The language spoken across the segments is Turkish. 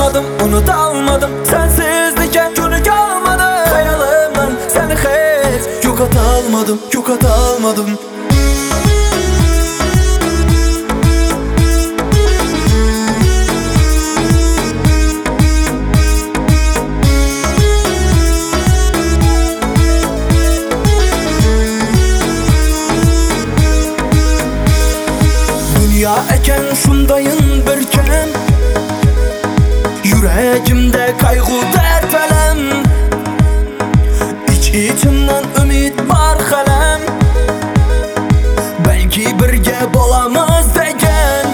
almadım, unut almadım. Sensizlikken günü kalmadı. Hayalımdan seni hiç yok at almadım, yok at almadım. Dünya eken şundayın birken, yüreğimde kaygı dert elem. İç içimden ümit var kalem. Belki birge bolamız degen.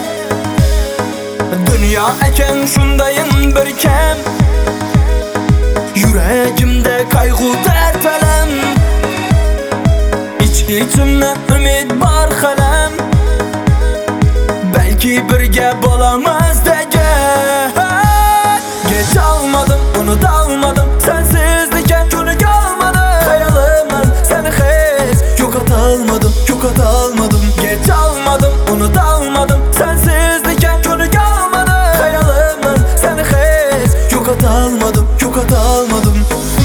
Dünya eken şundayın birken, yüreğimde kaygı dert elem. İç içimden ümit var kalem. Belki birge bolamız degen. Geç almadım, unut almadım. Sensizlikken günü kalmadı. Hayalımdan seni hiç yok at almadım, yok at almadım. Geç almadım, unut almadım. Sensizlikken günü kalmadı. Hayalımdan seni hiç yok at almadım, yok at almadım.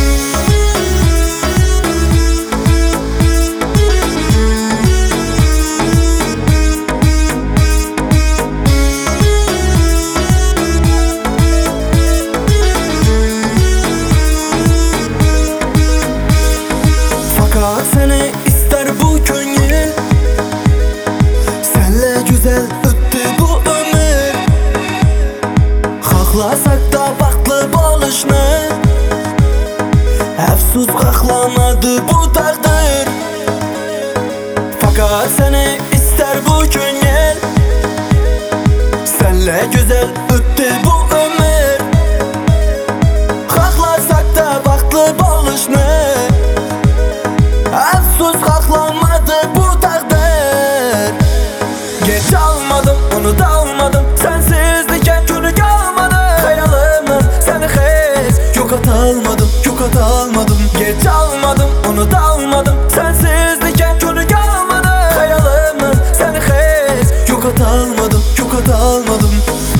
Seni ister bu gönül, senle güzel öttü bu ömür. Xaxlasak da baxtlı bolışını, əfsus xaxlamadı bu taqdir. Fakat seni ister bu gönül, senle güzel öttü bu ömür. Xaxlasak da baxtlı bolışını, əfsus xaxlanmadı bu taqdir. Geç almadım, unut almadım. Sensizlikken günü kalmadı. Hayalımdan seni hiç yok at almadım, yok at almadım. Geç almadım, unut almadım. Sensizlikken günü kalmadı. Hayalımdan seni hiç yok at almadım, yok at almadım.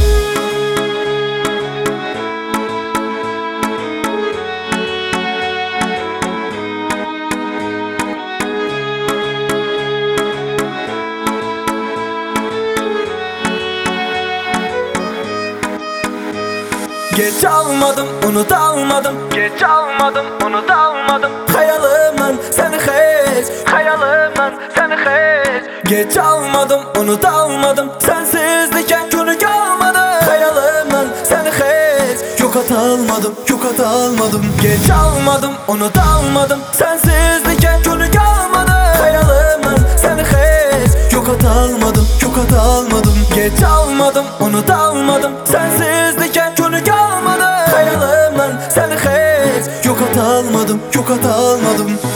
Geç almadım, unut almadım. Geç almadım, unut almadım. Hayalımdan seni hiç, hayalımdan seni hiç. Geç almadım, unut almadım. Sensizlikken günü kalmadı. Hayalımdan seni hiç yok at almadım, yok at almadım. Geç almadım, unut almadım. Sensizlikken günü kalmadı. Hayalımdan seni hiç yok at almadım, yok at almadım. Geç almadım, unut almadım. Sensizlikken günü kalmadı. Hayalımdan seni hiç yok at almadım, yok at almadım.